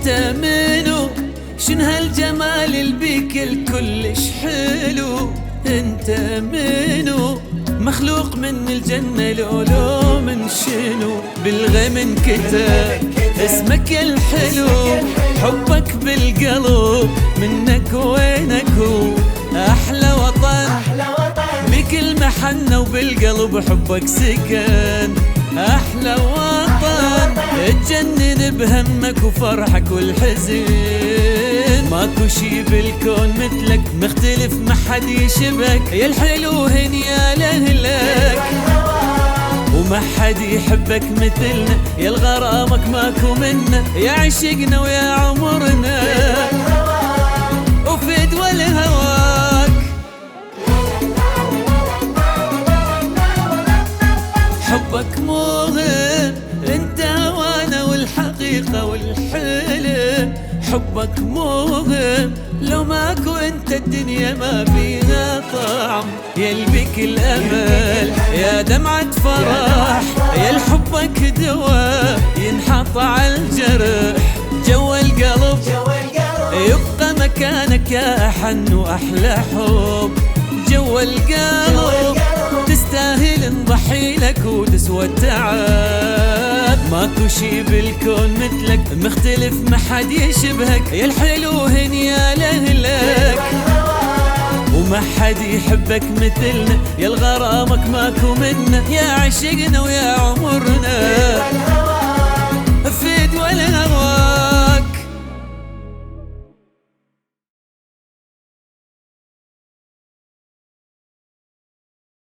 انت منو؟ شن هالجمال البيك الكلش حلو؟ انت منو؟ مخلوق من الجنة لولو من شنو؟ بالغيم انكتب اسمك الحلو، حبك بالقلب منك وينك هو احلى وطن، بكل محنة وبالقلب حبك سكن احلى وطن، اتجنن بهمك وفرحك والحزن، ماكو شي بالكون مثلك مختلف ما حد يشبهك، يا الحلو هن يا لاهلك وما حد يحبك مثلنا، يا الغرامك ماكو منا، يا عشقنا ويا عمرنا وفي دول هواك. حبك مهم انت وانا والحقيقة والحلم، حبك مهم لو ماكو انت الدنيا ما فيها طعم، يا البك الامل يا دمعة فرح، يا الحبك دواء ينحط على الجرح، جوا القلب يبقى مكانك يا احن واحلى حب، جوا القلب تستاهل نضحي لك وتسوى التعب، ماكو شي بالكون مثلك مختلف ما حد يشبهك، يا الحلو هن يا لاهلك وما حد يحبك مثلنا، يا الغرامك ماكو منا، يا عشقنا ويا عمرنا في دول الهوى.